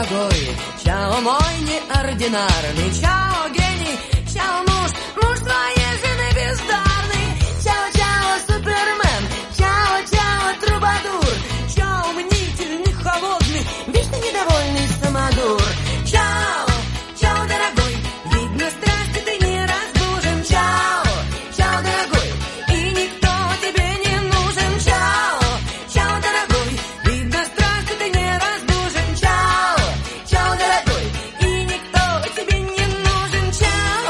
дорогой. Чао, мой неординарный. Чао, гений. Чао, муж. Муж твоей жены бездарный. Чао, чао, супермен. Чао, чао, трубадур. Чао, мнительный, холодный, вечно недовольный самодур. Чао, чао, дорогой. Видно, страсти ты не разбужен. Чао, чао, дорогой. И никто тебе не нужен. Чао, чао, дорогой. Видно, страсти ты не разбужен. Чао, чао, дорогой. И никто тебе не нужен. Чао.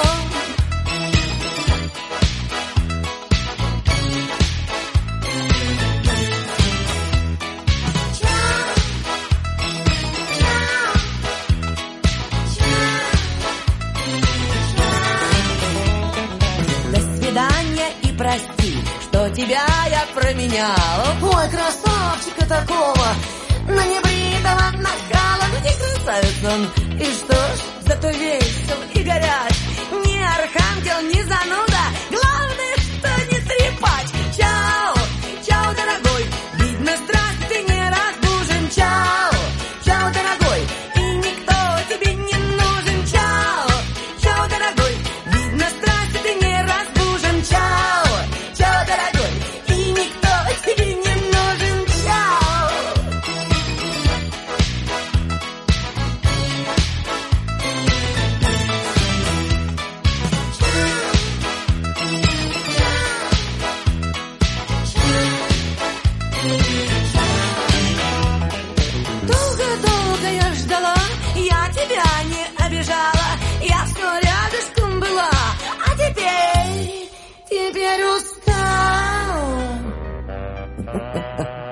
До свидания и прости, что тебя я променял. Ой, красавчика такого, на небритого нахала. Ну не красавец он, и что ж, зато весел и горяч. Ни архангел, ни зануда, главное, что не трепач. Чао, чао, дорогой, видно, страсть ты не разбужен. Чао, чао, дорогой, и никто тебе не нужен. Чао, чао, дорогой, видно, страсть ты не разбужен. Чао, чао, дорогой, и никто тебе не нужен. Чао. Долго-долго я ждала, я тебя не обижала, я все рядышком была, а теперь устала.